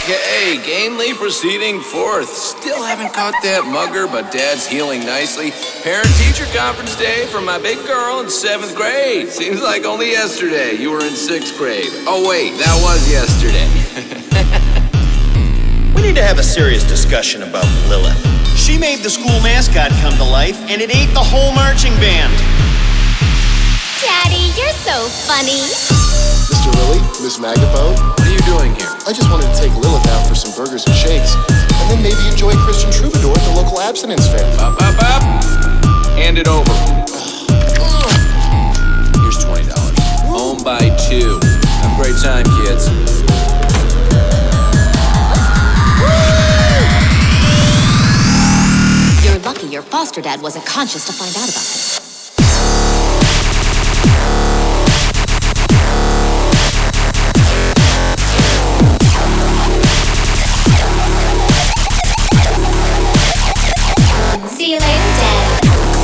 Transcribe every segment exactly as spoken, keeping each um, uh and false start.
Okay, gamely proceeding forth. Still haven't caught that mugger, but Dad's healing nicely. Parent-teacher conference day for my big girl in seventh grade. Seems like only yesterday you were in sixth grade. Oh wait, that was yesterday. We need to have a serious discussion about Lilith. She made the school mascot come to life, and it ate the whole marching band. Daddy, you're so funny. Mister Lilly, Miss Magnaphone, What are you doing here? I just wanted to take Lilith out for some burgers and shakes, and then maybe enjoy Christian Troubadour at the local abstinence fair. Up, up, up. Hand it over. Here's twenty dollars. Home by two. Have a great time, kids. You're lucky your foster dad wasn't conscious to find out about this. See you later, Dad.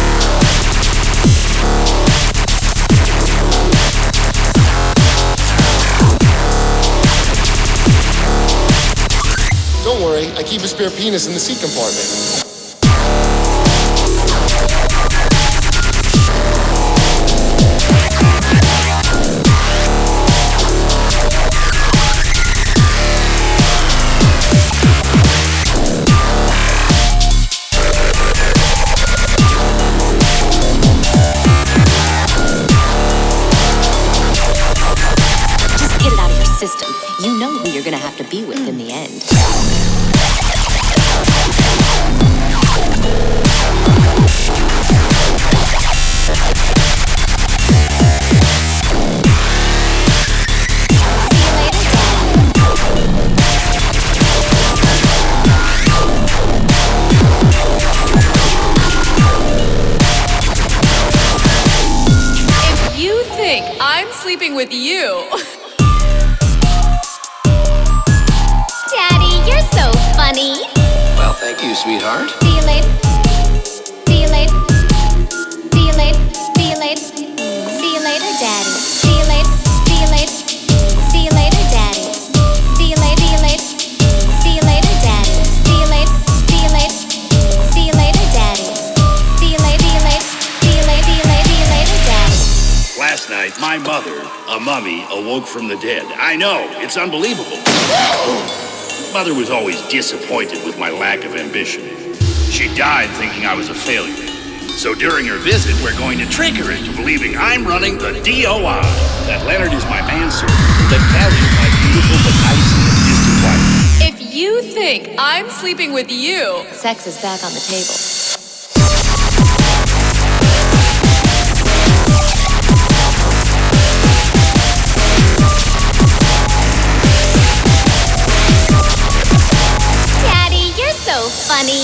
Don't worry, I keep a spare penis in the seat compartment. System. You know who you're gonna have to be with in the end. If you think I'm sleeping with you. So funny. Well, thank you, sweetheart. See you later. See you later. See you later. See you later. See you later, Daddy. See you later. See you later. See you later, Daddy. See you later. See you later. See you later, Daddy. See you later. See you later. See you later, Daddy. See you later. See you later. See you later. See you later. See you later, Daddy. Last night, my mother, a mummy, awoke from the dead. I know, it's unbelievable. Mother was always disappointed with my lack of ambition. She died thinking I was a failure. So during her visit, we're going to trick her into believing I'm running the D O I, that Leonard is my manservant, that Callie is my beautiful but icy and distant wife. If you think I'm sleeping with you. Sex is back on the table. So funny.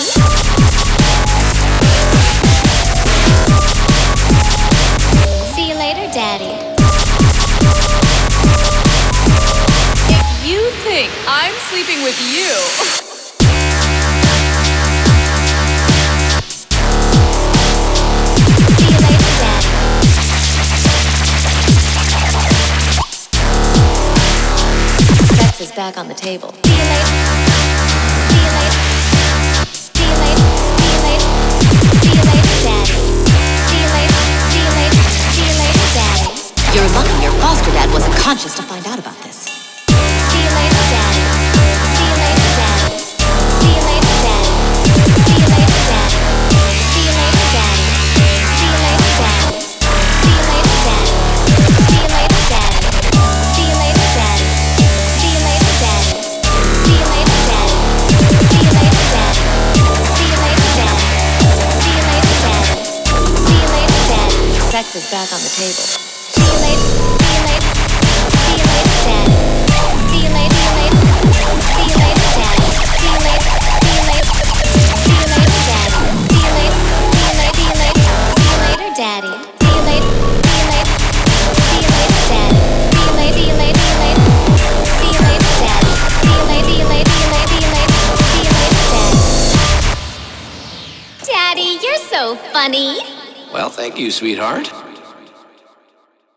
See you later, Daddy. If you think I'm sleeping with you. See you later, Daddy. Sex is back on the table. See you later. See you later. See you later, see you later, see you later, Daddy. See you later, see you later, see you later, Daddy. You're lucky your foster dad wasn't conscious to find out about this. See you later, Daddy. See you later, Daddy. See you later, Daddy. See you later, Daddy. See you later, Daddy. See you later, Daddy. See you later, Daddy. See you later, Daddy. See you later, Daddy. See you later, Daddy. See you later, Daddy. See you later, Daddy. See you later, Daddy. See you later, Daddy. See you later, Daddy. Sex is back on the table. See you later. See you later. See you later, Daddy. See you later. See you later. See you later, Daddy. See you later. See you later. See you later, Daddy. See you later. See you later. See you later. See you later, Daddy. See you later. See you later. See you later, Daddy. See you later. See you later. See you later, Daddy. See you later. See you later. See you later. See you later. See you later, Daddy. Daddy, you're so funny. Well, thank you, sweetheart.